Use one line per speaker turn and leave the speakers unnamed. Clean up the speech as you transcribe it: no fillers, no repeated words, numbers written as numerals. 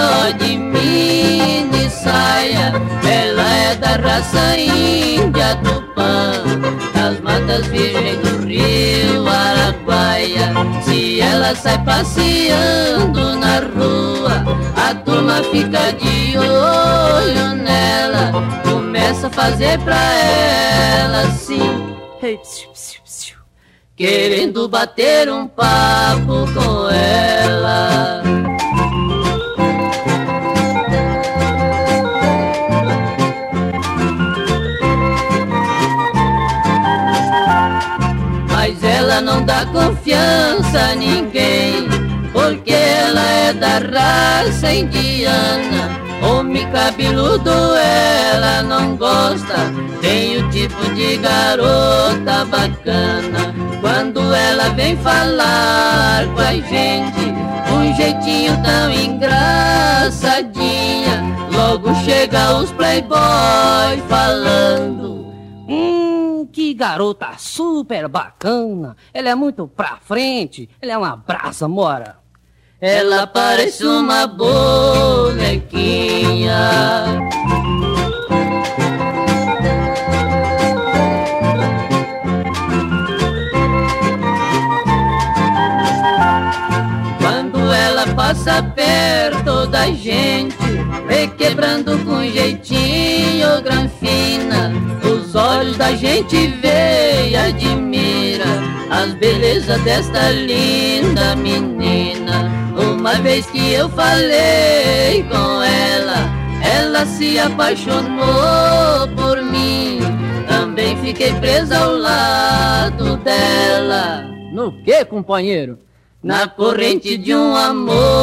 de mini saia. Ela é da raça índia Tupã, das matas virgens do rio Araguaia. Se ela sai passeando na rua, a turma fica de olho nela, começa a fazer pra ela assim, querendo bater um papo com ela. Mas ela não dá confiança a ninguém, porque ela é da raça indiana. Homem cabeludo ela não gosta, tem o tipo de garota bacana. Quando ela vem falar com a gente, um jeitinho tão engraçadinha, logo chega os playboys falando:
que garota super bacana, ela é muito pra frente, ela é uma brasa mora.
Ela parece uma bonequinha. Quando ela passa perto da gente, requebrando com jeitinho granfina, os olhos da gente vê e admira as belezas desta linda menina. Uma vez que eu falei com ela, ela se apaixonou por mim. Também fiquei presa ao lado dela.
No que, companheiro?
Na corrente de um amor